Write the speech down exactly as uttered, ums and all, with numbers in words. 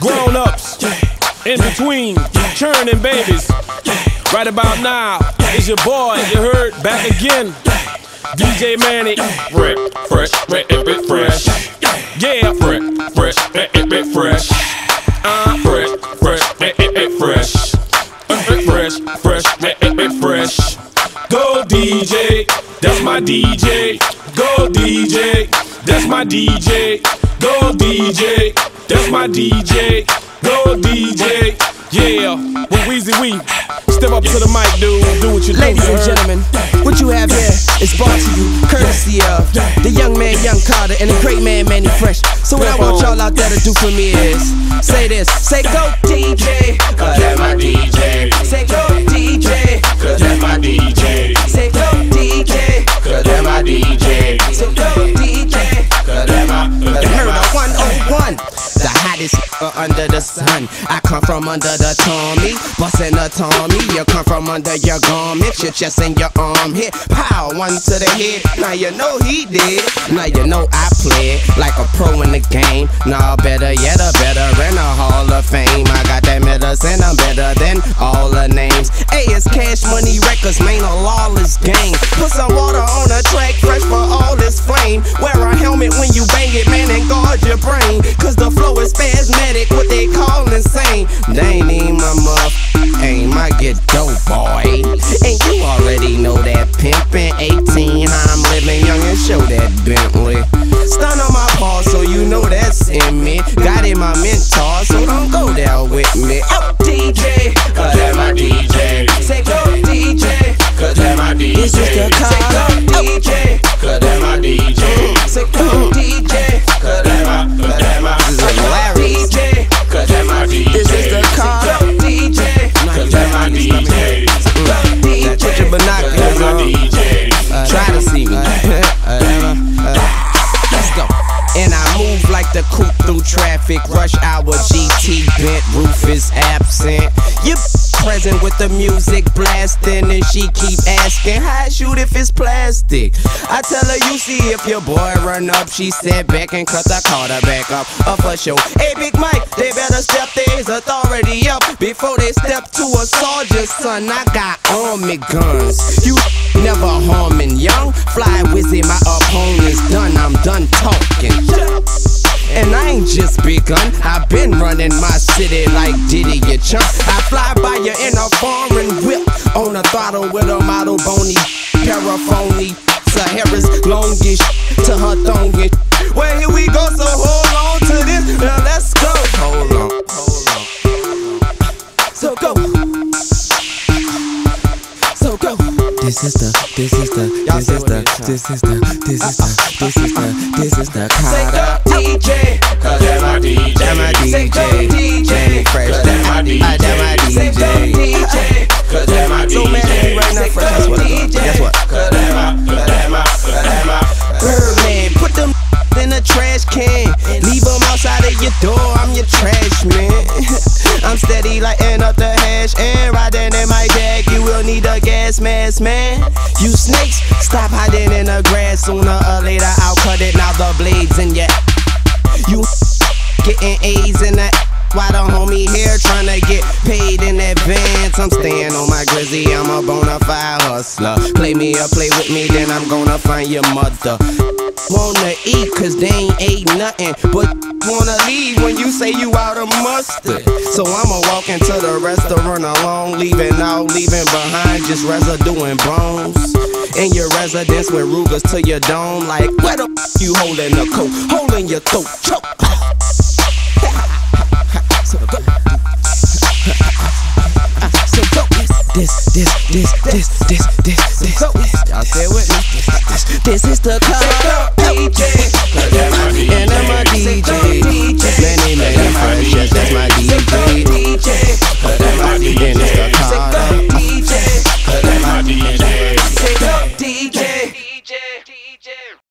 grown-ups, in between, churning babies. Right about now, it's your boy, you heard, back again. D J Manny, fresh, fresh, fresh, fresh. Yeah, fresh, fresh, fresh, fresh. Uh, fresh, fresh, fresh. Fresh, fresh, fresh. Go D J, that's my D J. Go D J, that's my D J. Go D J, that's my D J. Go D J, yeah. With Weezy Wee, step up to the mic, dude. Do what you do. Ladies and gentlemen, what you have here is brought to you courtesy of the young man, Young Carter, and the great man, Manny Fresh. So what I want y'all out there to do for me is say this, say go D J, cause that's my D J. Say go D J, cause that's my D J. Say go D J, cause that's my D J. Say go D J, cause that's my, cause you heard of one oh one, the hottest uh, under the sun. I come from under the Tommy, bustin' a Tommy. You come from under your garment, your chest and your arm hit. Pow, one to the head. Now you know he did. Now you know I played like a pro in the game. Nah, better yet, a better in the Hall of Fame. I got that medicine, I'm better than all the names. A is Cash Money Records, man, a lawless game. Put some water on the track, fresh for all this flame. Wear a helmet when you bang it, man, and guard your brain. Cause the flow is spasmodic, what they call insane. They ain't even my muff, aim, I get dope, boy. And you already know that pimpin' eighteen, how I'm living young and show that Bentley. Stun on my paw, so you know that's in me. Got in my mentor, so don't go there with me. Oh, D J, cause that's my D J. Say go D J, cause that's my D J. This is the car. Say go D J, cause that's my D J. Say go D J, cause that's my, cause that's my. This is hilarious. D J, cause that's my D J. This is the car. D J, cause that's my D J. Put your binoculars on. Try to see me. Let's go. And I move like the coupe through traffic. Rush hour G T bent, roof is absent. You present with the music blasting, and she keep asking how I shoot if it's plastic. I tell her you see if your boy run up. She said back and cut the Carter back up. Up for show. Hey Big Mike, they better step their authority up before they step to a soldier, son. I got army guns. You never harming young. Fly Wizzy, my opponent's done. I'm done talking. And I ain't just begun, I've been running my city like Diddy, you chump. I fly by you in a foreign whip, on a throttle with a model bony, paraphony, Sahara's longish to her thongish. Well, here we go, so hold on to this, now let's go. Hold on, hold on. So go. So go. This is the, this is the, this is the, this is the, this is the, this is the, this is the Carter. D J, cause that's my D J. That's my D J. D J, Manny Fresh, that's my D J. That's my D J. Cause that's my D J. So Manny right now, Fresh, guess what? Guess what? Cause that's my, cause that's my, cause that's my. Birdman, put them in a trash can. Leave them outside of your door, I'm your trash man. I'm steady lighting up the hash and riding in my jag. You will need a gas mask, man. You snakes, stop hiding in the grass. Sooner or later I'll cut it, now the blades in ya. You getting A's in that. Why the homie here tryna get paid in advance? I'm staying on my glizzy, I'm a bona fide hustler. Play me or play with me, then I'm gonna find your mother. Wanna eat cause they ain't ate nothing, but wanna leave when you say you out of mustard. So I'ma walk into the restaurant alone, leaving out, leaving behind just residue and bones. In your residence with Rugers to your dome, like where the f you holding the coat, holding your throat, choke. So go. So go. This, this, this, this, this, this, this, this. Y'all stay with me. This, this, this is the Carter. D J,